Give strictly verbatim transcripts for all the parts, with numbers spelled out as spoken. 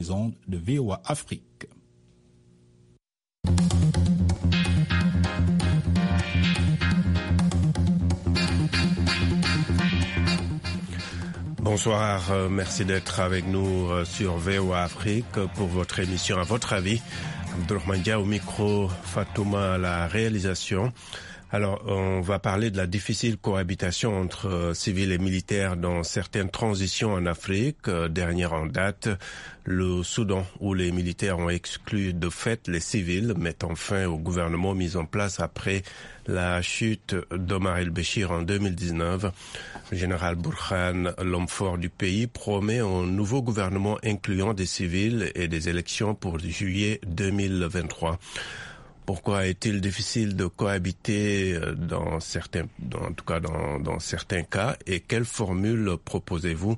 de V O A Afrique. Bonsoir, euh, merci d'être avec nous euh, sur V O A Afrique pour votre émission À votre avis. Abdourahmane Dia au micro, Fatouma à la réalisation. Alors, on va parler de la difficile cohabitation entre euh, civils et militaires dans certaines transitions en Afrique. Euh, dernière en date, le Soudan, où les militaires ont exclu de fait les civils, mettant fin au gouvernement mis en place après la chute d'Omar el-Béchir en deux mille dix-neuf. Le général Burhan, l'homme fort du pays, promet un nouveau gouvernement incluant des civils et des élections pour juillet deux mille vingt-trois. Pourquoi est-il difficile de cohabiter dans certains, en tout cas dans, dans certains cas, et quelle formule proposez-vous?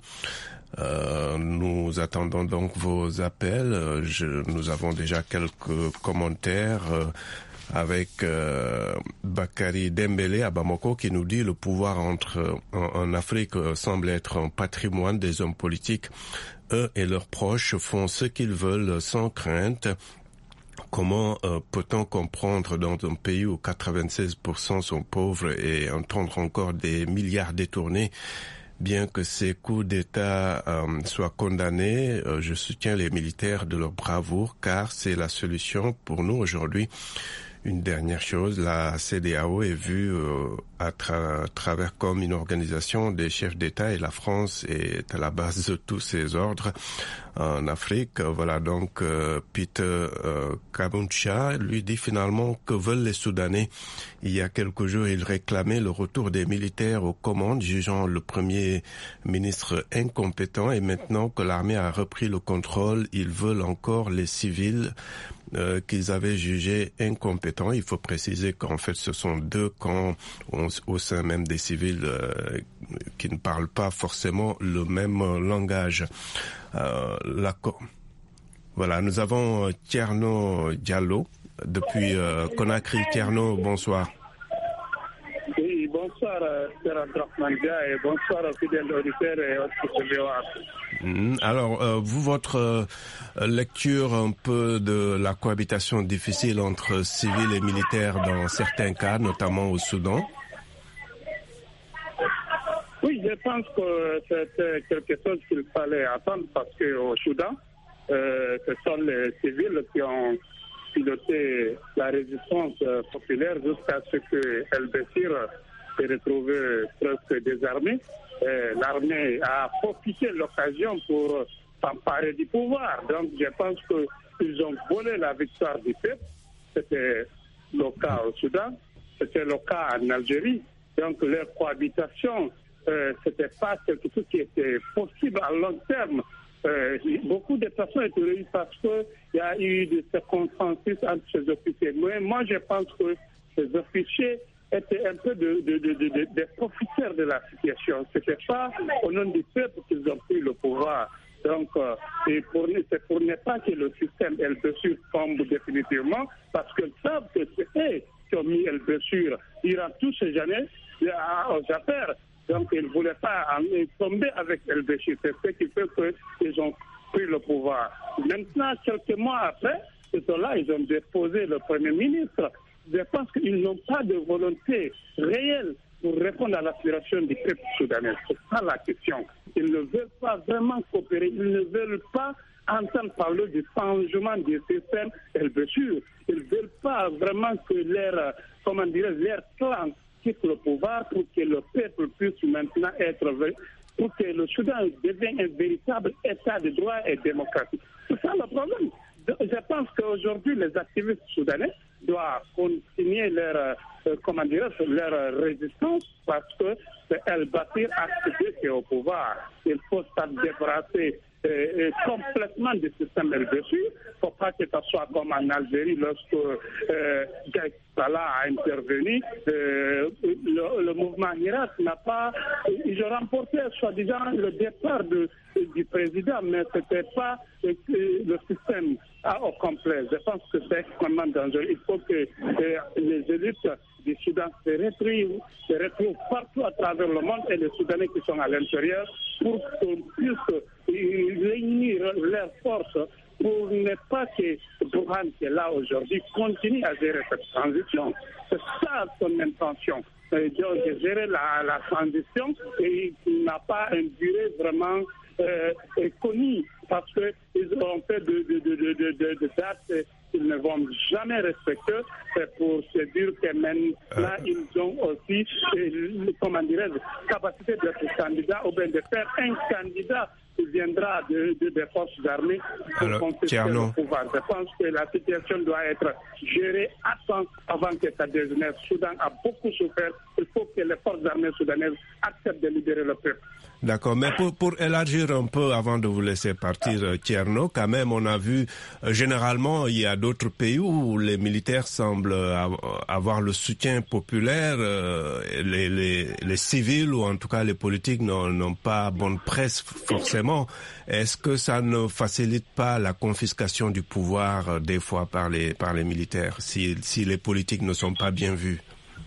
Euh, nous attendons donc vos appels. Je, nous avons déjà quelques commentaires euh, avec euh, Bakary Dembélé à Bamako qui nous dit le pouvoir entre en, en Afrique semble être un patrimoine des hommes politiques. Eux et leurs proches font ce qu'ils veulent sans crainte. Comment euh, peut-on comprendre dans un pays où quatre-vingt-seize pour cent sont pauvres et entendre encore des milliards détournés? Bien que ces coups d'État euh, soient condamnés, euh, je soutiens les militaires de leur bravoure car c'est la solution pour nous aujourd'hui. Une dernière chose, la C E D E A O est vue euh, à, tra- à travers comme une organisation des chefs d'État et la France est à la base de tous ces ordres en Afrique. Voilà donc euh, Peter euh, Kabuncha lui dit finalement que veulent les Soudanais. Il y a quelques jours, il réclamait le retour des militaires aux commandes, jugeant le premier ministre incompétent et maintenant que l'armée a repris le contrôle, ils veulent encore les civils Euh, qu'ils avaient jugés incompétents. Il faut préciser qu'en fait, ce sont deux camps au, au sein même des civils euh, qui ne parlent pas forcément le même euh, langage. Euh, la, voilà, nous avons Tierno Diallo depuis euh, Conakry. Tierno, bonsoir. Oui, bonsoir, Sir Abdourahmane Dia, et bonsoir aux fidèles auditeurs et aux V O A. Alors, euh, vous, votre euh, lecture un peu de la cohabitation difficile entre civils et militaires dans certains cas, notamment au Soudan? Oui, je pense que c'est quelque chose qu'il fallait attendre parce qu'au Soudan, euh, ce sont les civils qui ont piloté la résistance populaire jusqu'à ce que El-Béchir s'est retrouvé presque désarmé. Euh, l'armée a profité de l'occasion pour s'emparer du pouvoir. Donc je pense qu'ils ont volé la victoire du peuple. C'était le cas au Soudan, c'était le cas en Algérie. Donc leur cohabitation, euh, c'était pas quelque chose qui était possible à long terme. Euh, beaucoup de personnes étaient réunies parce qu'il y a eu des circonstances entre ces officiers. Mais moi je pense que ces officiers étaient un peu de, de, de, de, de, de profiteurs de la situation. Ce n'était pas au nom du peuple qu'ils ont pris le pouvoir. Donc, euh, et pour, c'est pour ne pas que le système El-Béchir tombe définitivement, parce qu'ils savent que c'est eux qui ont mis El-Béchir durant toutes ces années aux affaires. Donc, ils ne voulaient pas tomber avec El-Béchir. C'est ce qui fait qu'ils ont pris le pouvoir. Maintenant, quelques mois après, ces là ils ont déposé le Premier ministre. Je pense qu'ils n'ont pas de volonté réelle pour répondre à l'aspiration du peuple soudanais. C'est ça la question. Ils ne veulent pas vraiment coopérer. Ils ne veulent pas entendre parler du changement du système El-Béchir. Ils ne veulent pas vraiment que leur, comment dirais, leur clan quitte le pouvoir pour que le peuple puisse maintenant être, pour que le Soudan devienne un véritable État de droit et démocratique. C'est ça le problème. Je pense qu'aujourd'hui, les activistes soudanais doivent continuer leur, euh, comment dire, leur résistance parce que c'est El-Béchir activé qui est au pouvoir. Il faut s'en débarrasser euh, complètement du système El-Béchir. Il ne faut pas que ça soit comme en Algérie lorsque euh, Gaït Salah a intervenu. Euh, le, le mouvement Hirak n'a pas... Ils ont remporté soi-disant le départ de, du président, mais ce n'était pas euh, le système au complet. Je pense que c'est extrêmement dangereux. Il faut que euh, les élites du Soudan se retrouvent, se retrouvent partout à travers le monde et les Soudanais qui sont à l'intérieur pour qu'on puisse réunir leurs forces pour ne pas que Burhan, qui est là aujourd'hui, continue à gérer cette transition. C'est ça son intention, euh, de gérer la, la transition, et il n'a pas une durée vraiment euh, connue, parce qu'ils ont fait de, de, de, de, de, de dates qu'ils ne vont jamais respecter. C'est pour se dire que maintenant, euh... ils ont aussi, euh, comment dirais-je, capacité d'être candidat, ou bien de faire un candidat qui viendra de, de, des forces armées pour contester le pouvoir. Je pense que la situation doit être gérée à temps avant que ça dégénère. Le Soudan a beaucoup souffert. Il faut que les forces armées soudanaises acceptent de libérer le peuple. D'accord, mais pour, pour élargir un peu, avant de vous laisser partir, euh, Thierno, quand même, on a vu, euh, généralement, il y a d'autres pays où les militaires semblent euh, avoir le soutien populaire, euh, les, les, les civils, ou en tout cas les politiques, n'ont pas bonne presse forcément. Est-ce que ça ne facilite pas la confiscation du pouvoir, euh, des fois, par les, par les militaires, si, si les politiques ne sont pas bien vus?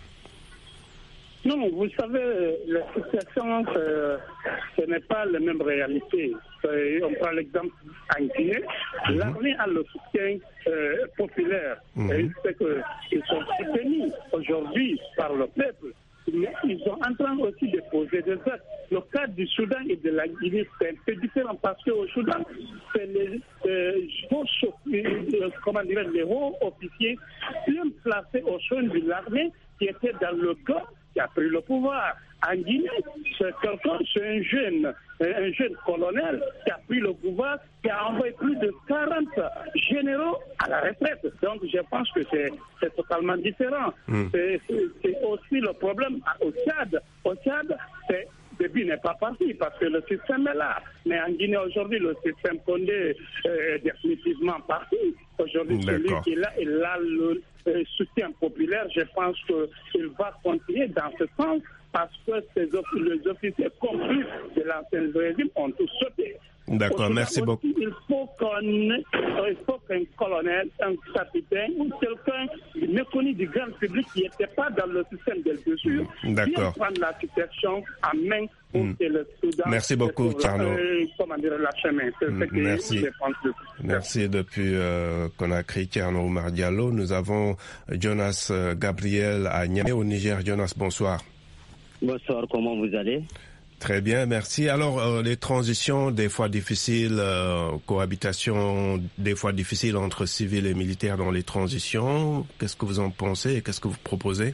Non, vous savez, la situation, euh, ce n'est pas la même réalité. Euh, on prend l'exemple en Guinée, mm-hmm. l'armée a le soutien euh, populaire. Mm-hmm. Et c'est qu'ils sont soutenus aujourd'hui par le peuple. Mais ils sont en train aussi de poser des actes. Le cas du Soudan et de la Guinée, c'est un peu différent, parce qu'au Soudan, c'est les, euh, euh, comment dire, les hauts officiers bien placés au sein de l'armée qui étaient dans le camp, qui a pris le pouvoir. En Guinée, c'est quelqu'un, c'est un jeune, un jeune colonel qui a pris le pouvoir, qui a envoyé plus de quarante généraux à la retraite. Donc je pense que c'est, c'est totalement différent. Mm. C'est, c'est, c'est aussi le problème au Tchad. Au Tchad, c'est le début n'est pas parti parce que le système est là. Mais en Guinée aujourd'hui, le système Condé est définitivement parti. Aujourd'hui, celui qui est là, il a le euh, soutien populaire. Je pense qu'il va continuer dans ce sens, parce que ces officiers, les officiers compris de l'ancien régime ont tous sauté. D'accord, merci beaucoup. Il faut qu'on, il faut qu'un colonel, un capitaine ou quelqu'un méconnu du grand public qui n'était pas dans le système de mesure, vienne prendre la situation en main pour mm. que le Soudan... Merci beaucoup, Thierno. Euh, comment dire, la chemin. C'est mm. ce que Merci. je pense. Merci. Depuis euh, Conakry, Thierno Oumar Diallo. Nous avons Jonas Gabriel à Niamey, au Niger. Jonas, bonsoir. Bonsoir, comment vous allez? Très bien, merci. Alors, euh, les transitions, des fois difficiles, euh, cohabitation, des fois difficiles entre civils et militaires dans les transitions. Qu'est-ce que vous en pensez et qu'est-ce que vous proposez?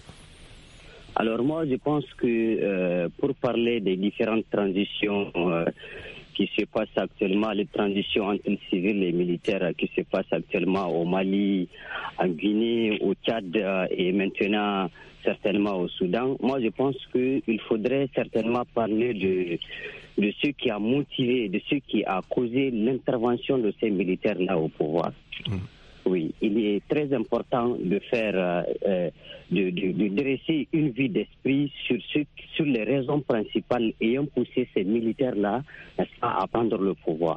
Alors moi, je pense que euh, pour parler des différentes transitions euh, qui se passent actuellement, les transitions entre civils et militaires qui se passent actuellement au Mali, en Guinée, au Tchad euh, et maintenant certainement au Soudan, moi je pense qu'il faudrait certainement parler de, de ce qui a motivé, de ce qui a causé l'intervention de ces militaires-là au pouvoir. Mmh. Oui, il est très important de faire, euh, de, de, de dresser une vue d'esprit sur, ce, sur les raisons principales ayant poussé ces militaires-là, n'est-ce pas, à prendre le pouvoir.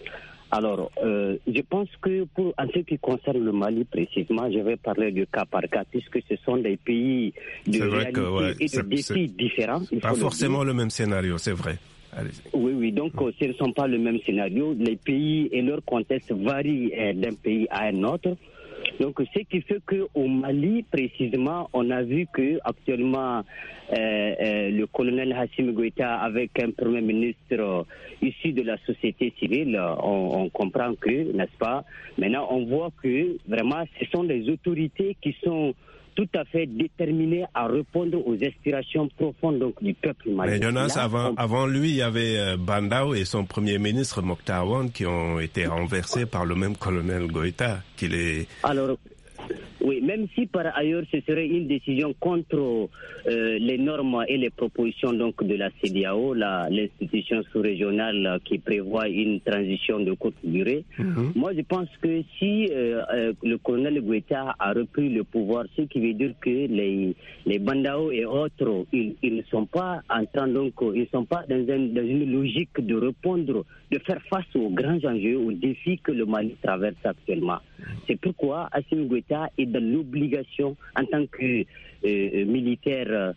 Alors, euh, je pense que pour en ce qui concerne le Mali précisément, je vais parler de cas par cas, puisque ce sont des pays de réalité que, ouais, et de défis différents. Pas forcément le, le même scénario, c'est vrai. Allez-y. Oui, oui, donc mmh. ce ne sont pas le même scénario. Les pays et leur contexte varient euh, d'un pays à un autre. Donc, ce qui fait qu'au Mali, précisément, on a vu que actuellement euh, euh, le colonel Hassimi Goïta, avec un premier ministre euh, issu de la société civile, on, on comprend que, n'est-ce pas, maintenant on voit que vraiment ce sont les autorités qui sont tout à fait déterminé à répondre aux aspirations profondes donc, du peuple malien. Mais Jonas, Là, avant, on... avant lui, il y avait euh, Bandao et son premier ministre Mokhtar Ould qui ont été renversés par le même colonel Goïta. Qu'il est... Alors, oui, même si par ailleurs ce serait une décision contre euh, les normes et les propositions donc de la C E D E A O, la, l'institution sous-régionale qui prévoit une transition de courte durée, mm-hmm. moi je pense que si euh, euh, le colonel Goïta a repris le pouvoir, ce qui veut dire que les, les Bandao et autres, ils, ils ne sont pas en train donc, ils ne sont pas dans, un, dans une logique de répondre, de faire face aux grands enjeux, aux défis que le Mali traverse actuellement. C'est pourquoi Assimi Goïta est dans l'obligation, en tant que euh, militaire, euh,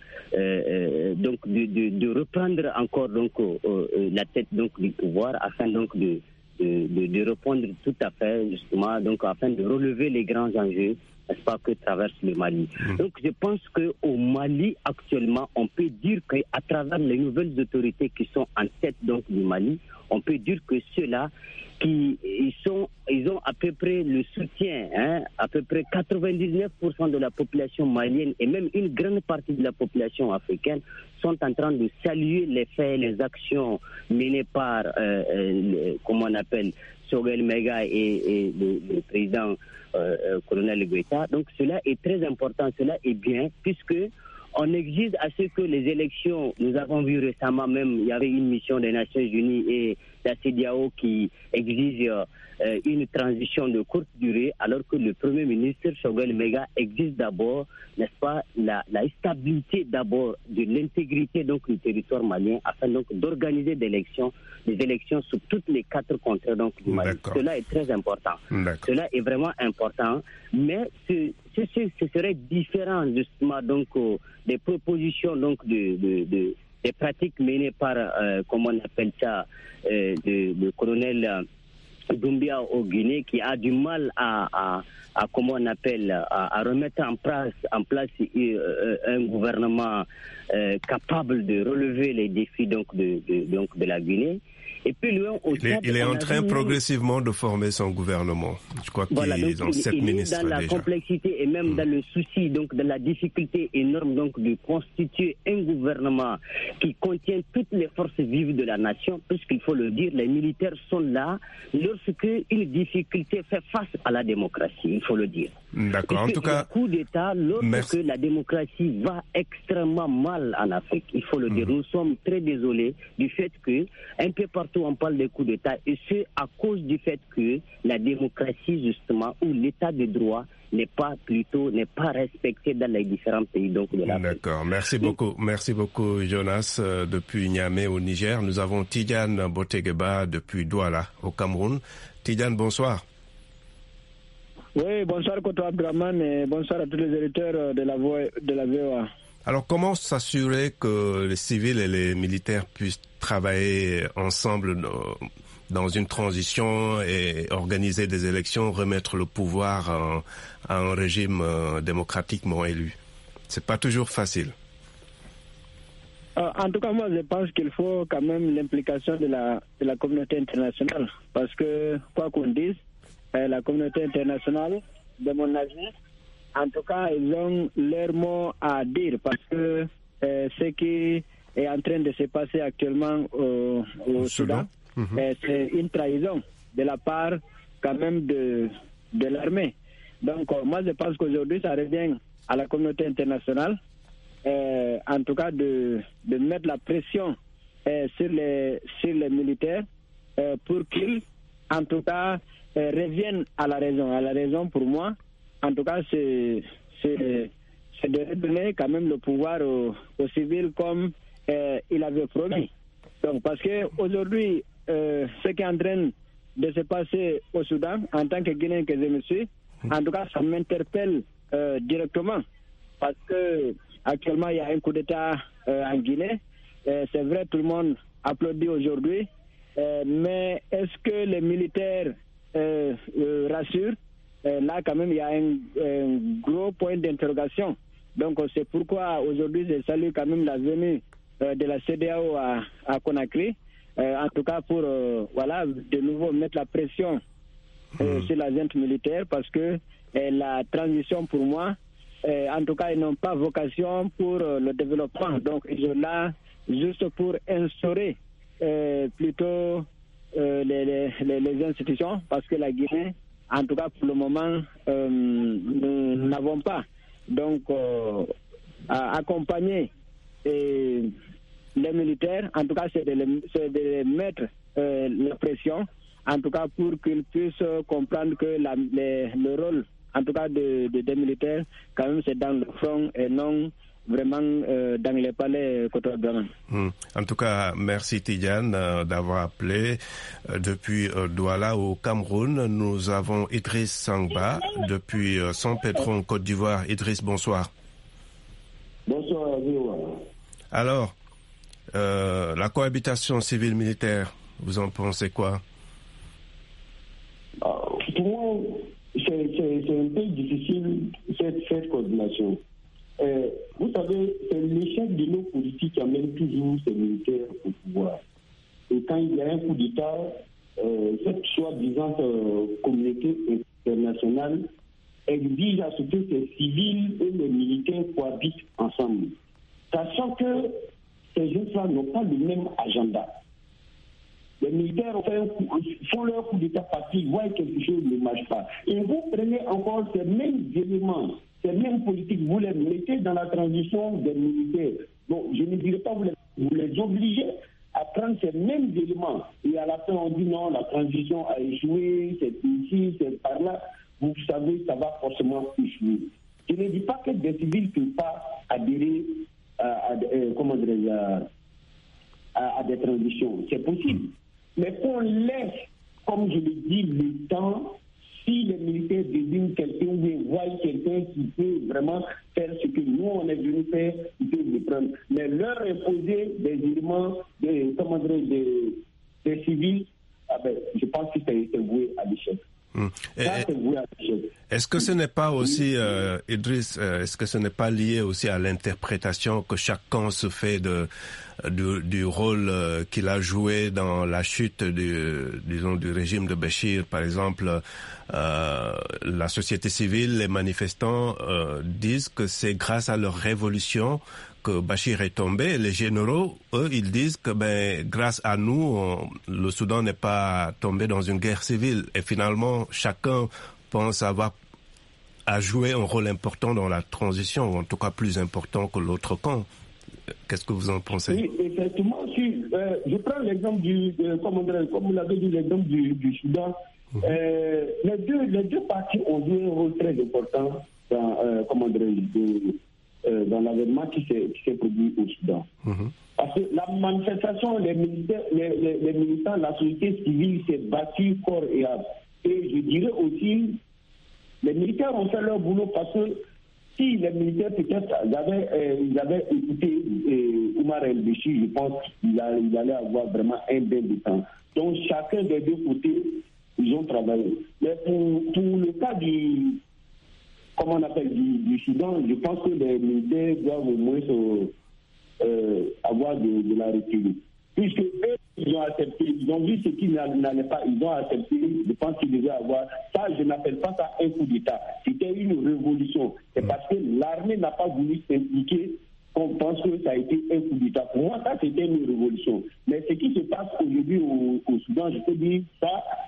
euh, donc de, de, de reprendre encore donc euh, la tête donc du pouvoir, afin donc de de, de de répondre tout à fait justement, donc afin de relever les grands enjeux, n'est-ce pas, que traverse le Mali. Mmh. Donc je pense qu'au Mali actuellement, on peut dire qu'à travers les nouvelles autorités qui sont en tête donc du Mali, on peut dire que ceux-là qui ils sont, ils ont à peu près le soutien, hein, à peu près quatre-vingt-dix-neuf pour cent de la population malienne et même une grande partie de la population africaine sont en train de saluer les faits, les actions menées par, euh, euh, comment on appelle, Choguel Maïga et, et le, le président euh, euh, colonel Goïta. Donc cela est très important, cela est bien, puisque on exige à ce que les élections, nous avons vu récemment même, il y avait une mission des Nations Unies et la C E D E A O qui exige euh, une transition de courte durée, alors que le Premier ministre Choguel Maïga exige d'abord, n'est-ce pas, la, la stabilité d'abord de l'intégrité donc du territoire malien, afin donc d'organiser des élections, des élections sur toutes les quatre contrées donc du Mali. D'accord. Cela est très important. D'accord. Cela est vraiment important, mais ce, ce, ce, ce serait différent justement donc euh, des propositions donc de, de, de des pratiques menées par, euh, comment on appelle ça, euh, le, le colonel euh, Doumbia au Guinée, qui a du mal à, à, à comment on appelle, à, à remettre en place, en place euh, un gouvernement euh, capable de relever les défis donc de, de, donc de la Guinée. Et puis, lui, au il est, il est en train vu... progressivement de former son gouvernement. Je crois voilà, qu'ils ont il, sept il ministres est dans la déjà. complexité et même mmh. dans le souci, donc dans la difficulté énorme donc de constituer un gouvernement qui contient toutes les forces vives de la nation, puisqu'il faut le dire, les militaires sont là lorsque une difficulté fait face à la démocratie, il faut le dire. D'accord. En tout cas, le coup d'État, lorsque merci. La démocratie va extrêmement mal en Afrique, il faut le dire. Mmh. Nous sommes très désolés du fait que un peu partout on parle des coups d'État, et ce à cause du fait que la démocratie justement ou l'État de droit n'est pas plutôt n'est pas respecté dans les différents pays donc de l'Afrique. D'accord. Merci beaucoup. Merci beaucoup Jonas euh, depuis Niamey au Niger. Nous avons Tidiane Botegueba depuis Douala au Cameroun. Tidiane, bonsoir. Oui, bonsoir Koto Abdraman et bonsoir à tous les éditeurs de la voix de la V O A. Alors, comment s'assurer que les civils et les militaires puissent travailler ensemble dans une transition et organiser des élections, remettre le pouvoir à un régime démocratiquement élu? C'est pas toujours facile. Euh, en tout cas, moi, je pense qu'il faut quand même l'implication de la, de la communauté internationale. Parce que, quoi qu'on dise, euh, la communauté internationale, de mon avis, en tout cas, ils ont leur mot à dire parce que euh, ce qui est en train de se passer actuellement au, au Soudan, mm-hmm. euh, c'est une trahison de la part quand même de, de l'armée. Donc, euh, moi, je pense qu'aujourd'hui, ça revient à la communauté internationale, euh, en tout cas, de, de mettre la pression euh, sur, les, sur les militaires euh, pour qu'ils, en tout cas, euh, reviennent à la raison. À la raison, pour moi, en tout cas, c'est, c'est, c'est de redonner quand même le pouvoir aux, aux civils comme euh, il avait promis. Donc, parce qu'aujourd'hui, euh, ce qui est en train de se passer au Soudan, en tant que Guinéen que je me suis, en tout cas, ça m'interpelle euh, directement. Parce que actuellement, il y a un coup d'État euh, en Guinée. Euh, c'est vrai, tout le monde applaudit aujourd'hui. Euh, mais est-ce que les militaires euh, euh, rassurent? Euh, là, quand même, il y a un, un gros point d'interrogation. Donc, c'est pourquoi aujourd'hui, je salue quand même la venue euh, de la C E D E A O à, à Conakry. Euh, en tout cas, pour euh, voilà, de nouveau mettre la pression euh, mmh. sur la junte militaire, parce que euh, la transition, pour moi, euh, en tout cas, ils n'ont pas vocation pour euh, le développement. Donc, ils sont là juste pour instaurer euh, plutôt euh, les, les, les institutions, parce que la Guinée, en tout cas, pour le moment, euh, nous n'avons pas. Donc, euh, à accompagner et les militaires, en tout cas, c'est de, les, c'est de mettre euh, la pression, en tout cas, pour qu'ils puissent comprendre que la, les, le rôle, en tout cas, de, de, des militaires, quand même, c'est dans le front et non vraiment euh, dans les palais Koto Abdraman. Mmh. En tout cas, merci Tidiane euh, d'avoir appelé euh, depuis euh, Douala au Cameroun. Nous avons Idriss Sangba depuis euh, San Pedro en Côte d'Ivoire. Idriss, bonsoir. Bonsoir, Zéwa. Alors, euh, la cohabitation civile-militaire, vous en pensez quoi? ah, Pour moi, c'est, c'est, c'est un peu difficile cette, cette coordination. Euh, vous savez, c'est l'échec de nos politiques qui amène toujours ces militaires au pouvoir. Et quand il y a un coup d'État, euh, cette soi-disant euh, communauté internationale exige à ce que ces civils et les militaires cohabitent ensemble. Sachant que ces gens-là n'ont pas le même agenda. Les militaires font leur coup d'État parce qu'ils voient que quelque chose ne marche pas. Et vous prenez encore ces mêmes éléments, ces mêmes politiques, vous les mettez dans la transition des militaires. Bon, je ne dirais pas vous les, vous les obligez à prendre ces mêmes éléments. Et à la fin, on dit non, la transition a échoué, c'est ici, c'est par là. Vous savez, ça va forcément échouer. Je ne dis pas que des civils ne peuvent pas adhérer à, à, à, comment dirais-je, à, à, à des transitions. C'est possible. Mais qu'on laisse, comme je le dis, le temps, si les militaires désignent quelqu'un ou voient quelqu'un qui peut vraiment faire ce que nous, on est venu faire, ils peuvent le prendre. Mais leur imposer des éléments, des, comment dire, des, des civils, ah ben, je pense que c'est, c'est voué à l'échec. Hum. Ça, c'est voué à l'échec. Est-ce que ce n'est pas aussi, euh, Idriss, euh, est-ce que ce n'est pas lié aussi à l'interprétation que chacun se fait de, du, du rôle euh, qu'il a joué dans la chute du, disons, du régime de Béchir, par exemple, euh, la société civile, les manifestants euh, disent que c'est grâce à leur révolution que Béchir est tombé. Les généraux, eux, ils disent que ben, grâce à nous, on, le Soudan n'est pas tombé dans une guerre civile. Et finalement, chacun pense avoir à jouer un rôle important dans la transition, ou en tout cas plus important que l'autre camp. Qu'est-ce que vous en pensez? Oui, effectivement, si, euh, je prends l'exemple du, euh, comme, on, comme vous l'avez dit, l'exemple du, du Soudan. Mmh. Euh, les, deux, les deux parties ont joué un rôle très important dans, euh, comment de, euh, dans l'avènement qui s'est, qui s'est produit au Soudan. Mmh. Parce que la manifestation, les militaires, les, les, les militants, la société civile s'est battue corps et âme. Et je dirais aussi, les militaires ont fait leur boulot parce que si les militaires peut-être ils avaient, euh, ils avaient écouté euh, Oumar El-Béchir, je pense qu'il allait, allait avoir vraiment un bain de temps. Donc chacun des deux côtés, ils ont travaillé. Mais pour, pour le cas du, comment on appelle, du, du Soudan, je pense que les militaires doivent au moins se, euh, avoir de, de la retenue. Puisque eux, ils ont accepté, ils ont vu ce qu'ils n'allaient pas, ils ont accepté, je pense qu'ils devaient avoir. Ça, je n'appelle pas ça un coup d'État. C'était une révolution. C'est parce que l'armée n'a pas voulu s'impliquer qu'on pense que ça a été un coup d'État. Pour moi, ça, c'était une révolution. Mais ce qui se passe aujourd'hui au, au Soudan, je peux dire, ça,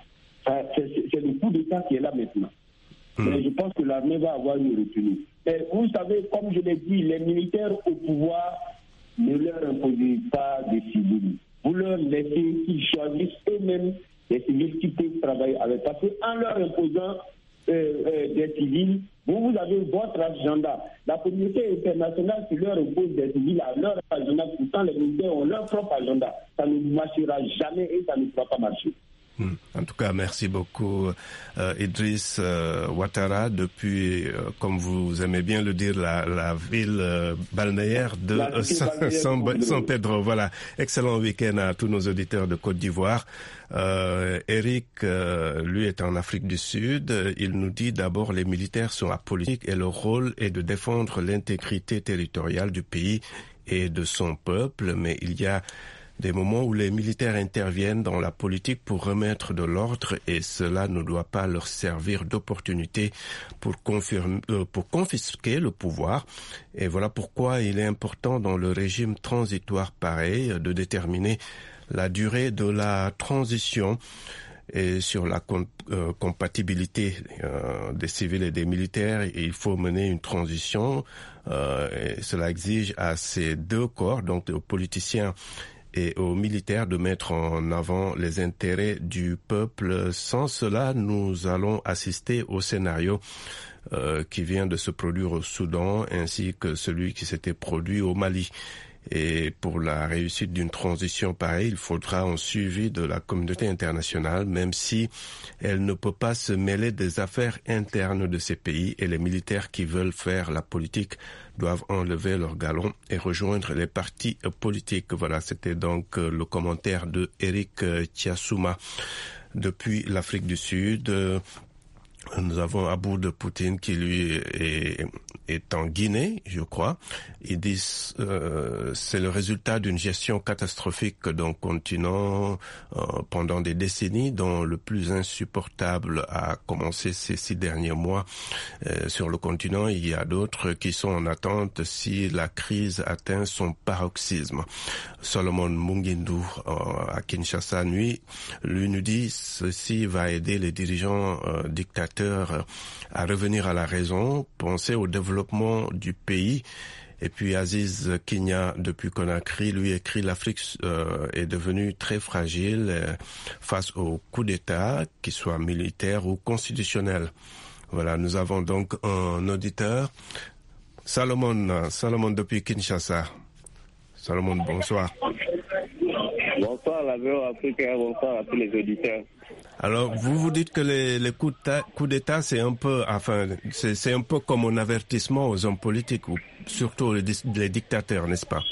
ça c'est, c'est le coup d'État qui est là maintenant. Mmh. Mais je pense que l'armée va avoir une retenue. Mais vous savez, comme je l'ai dit, les militaires au pouvoir ne leur imposez pas des civils. Vous leur laissez qu'ils choisissent eux-mêmes des civils qui peuvent travailler avec. Parce qu'en leur imposant euh, euh, des civils, vous, vous avez votre agenda. La communauté internationale qui leur impose des civils à leur agenda, pourtant les militaires ont leur propre agenda. Ça ne marchera jamais et ça ne pourra pas marcher. En tout cas, merci beaucoup euh, Idriss euh, Ouattara depuis, euh, comme vous aimez bien le dire, la, la ville euh, balnéaire de euh, San, San, San Pedro. Voilà, excellent week-end à tous nos auditeurs de Côte d'Ivoire. Euh, Eric, euh, lui, est en Afrique du Sud. Il nous dit d'abord les militaires sont apolitiques et leur rôle est de défendre l'intégrité territoriale du pays et de son peuple, mais il y a des moments où les militaires interviennent dans la politique pour remettre de l'ordre et cela ne doit pas leur servir d'opportunité pour, confirmer, euh, pour confisquer le pouvoir. Et voilà pourquoi il est important dans le régime transitoire pareil de déterminer la durée de la transition et sur la com- euh, compatibilité euh, des civils et des militaires. Il faut mener une transition euh, et cela exige à ces deux corps, donc aux politiciens et aux militaires de mettre en avant les intérêts du peuple. Sans cela, nous allons assister au scénario euh, qui vient de se produire au Soudan ainsi que celui qui s'était produit au Mali. Et pour la réussite d'une transition pareille, il faudra un suivi de la communauté internationale, même si elle ne peut pas se mêler des affaires internes de ces pays, et les militaires qui veulent faire la politique doivent enlever leurs galons et rejoindre les partis politiques. Voilà, c'était donc le commentaire de Eric Tiassouma. Depuis l'Afrique du Sud, nous avons Aboud Poutine qui lui est, est en Guinée, je crois. Ils disent euh, c'est le résultat d'une gestion catastrophique d'un continent euh, pendant des décennies, dont le plus insupportable a commencé ces six derniers mois. Euh, sur le continent, il y a d'autres qui sont en attente si la crise atteint son paroxysme. Solomon Mungindu euh, à Kinshasa, lui, lui nous dit ceci va aider les dirigeants euh, dictateurs à revenir à la raison, penser au développement du pays. Et puis Aziz Kinya, depuis Conakry, lui écrit l'Afrique euh, est devenue très fragile euh, face au coup d'État, qu'il soit militaire ou constitutionnel. Voilà, nous avons donc un auditeur. Salomon, Salomon depuis Kinshasa. Salomon, bonsoir. Bonsoir la V O Afrique et bonsoir à tous les auditeurs. Alors, vous vous dites que les, les coups d'État, c'est un peu, enfin, c'est, c'est un peu comme un avertissement aux hommes politiques, ou surtout les, les dictateurs, n'est-ce pas?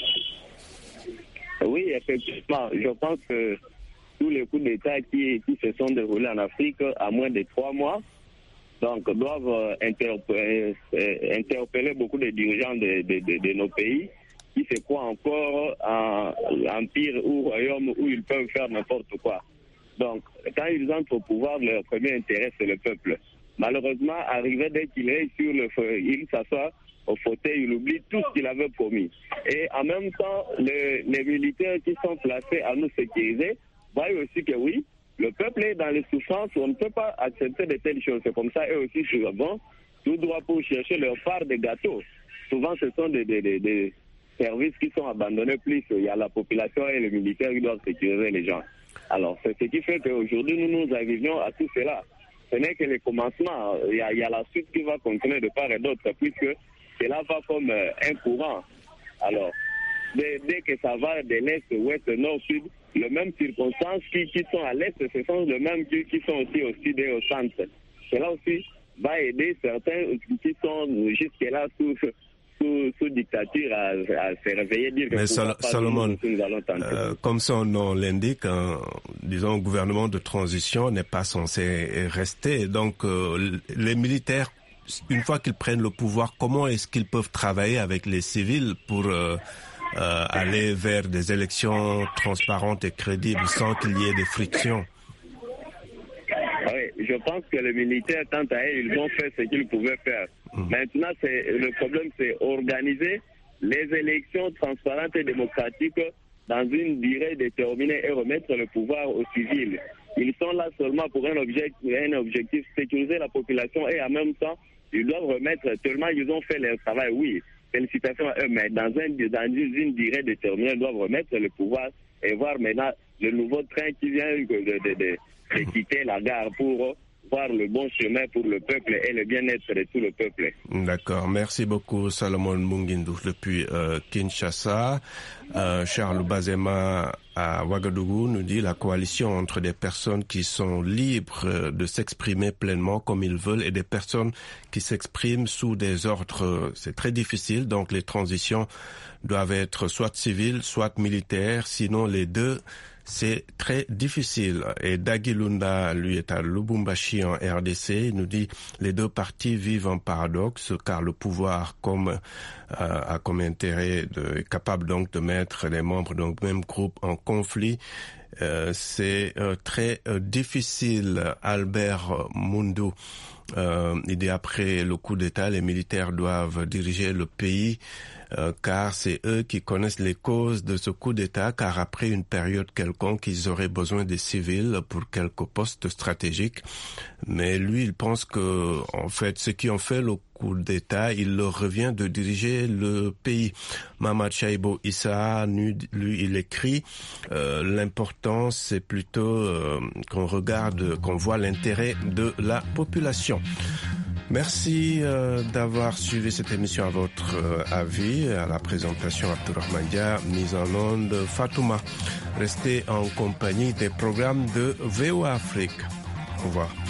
Oui, effectivement. Je pense que tous les coups d'État qui, qui se sont déroulés en Afrique à moins de trois mois, donc, doivent interpeller, interpeller beaucoup de dirigeants de, de, de, de nos pays qui se croient encore en empire ou royaume où ils peuvent faire n'importe quoi. Donc, quand ils entrent au pouvoir, leur premier intérêt, c'est le peuple. Malheureusement, arrivé dès qu'il est sur le feu, il s'assoit au fauteuil, il oublie tout ce qu'il avait promis. Et en même temps, le, les militaires qui sont placés à nous sécuriser voient aussi que oui, le peuple est dans les souffrances, on ne peut pas accepter de telles choses. C'est comme ça, eux aussi, souvent, tout droit pour chercher leur part de gâteau. Souvent, ce sont des, des, des, des services qui sont abandonnés plus. Il y a la population et les militaires qui doivent sécuriser les gens. Alors, c'est ce qui fait qu'aujourd'hui, nous nous arrivions à tout cela. Ce n'est que le commencement. Il y a, il y a la suite qui va continuer de part et d'autre, puisque cela va comme euh, un courant. Alors, dès, dès que ça va de l'est, ouest, nord, sud, les mêmes circonstances qui, qui sont à l'est, ce sont les mêmes qui, qui sont aussi au sud et au centre. Cela aussi va aider certains qui sont jusque-là sous... Sous, sous dictature à, à se réveiller, dire que mais Sal- Salomon, nous, nous allons tenter. Euh, comme son nom l'indique, un, disons, un gouvernement de transition n'est pas censé rester. Donc, euh, les militaires, une fois qu'ils prennent le pouvoir, comment est-ce qu'ils peuvent travailler avec les civils pour euh, euh, aller vers des élections transparentes et crédibles sans qu'il y ait des frictions? Oui, je pense que les militaires, tant à eux, ils ont fait ce qu'ils pouvaient faire. Mmh. Maintenant, c'est, le problème, c'est organiser les élections transparentes et démocratiques dans une durée déterminée et remettre le pouvoir aux civils. Ils sont là seulement pour un objectif, un objectif, sécuriser la population et en même temps, ils doivent remettre, tellement ils ont fait leur travail, oui, félicitations à eux, mais dans, un, dans une durée déterminée, ils doivent remettre le pouvoir et voir maintenant le nouveau train qui vient de... de, de de quitter la gare pour voir le bon chemin pour le peuple et le bien-être de tout le peuple. D'accord. Merci beaucoup, Salomon Mungindu, depuis euh, Kinshasa. Euh, Charles Bazema à Ouagadougou nous dit la coalition entre des personnes qui sont libres de s'exprimer pleinement comme ils veulent et des personnes qui s'expriment sous des ordres. C'est très difficile, donc les transitions doivent être soit civiles, soit militaires, sinon les deux, c'est très difficile. Et Dagilunda, lui, est à Lubumbashi en R D C. Il nous dit les deux partis vivent en paradoxe car le pouvoir comme, euh, a comme intérêt de, est capable donc de mettre les membres d'un même groupe en conflit. Euh, c'est euh, très euh, difficile. Albert Mundu, euh, il dit après le coup d'État, les militaires doivent diriger le pays. Euh, car c'est eux qui connaissent les causes de ce coup d'État, car après une période quelconque, ils auraient besoin des civils pour quelques postes stratégiques. Mais lui, il pense que, en fait, ceux qui ont fait le coup d'État, il leur revient de diriger le pays. Mamad Shaibo Issa, lui, il écrit euh, l'important, c'est plutôt euh, qu'on regarde, qu'on voit l'intérêt de la population. Merci euh, d'avoir suivi cette émission à votre euh, avis. À la présentation, Abdourahmane Dia, mise en onde Fatouma. Restez en compagnie des programmes de V O A Afrique. Au revoir.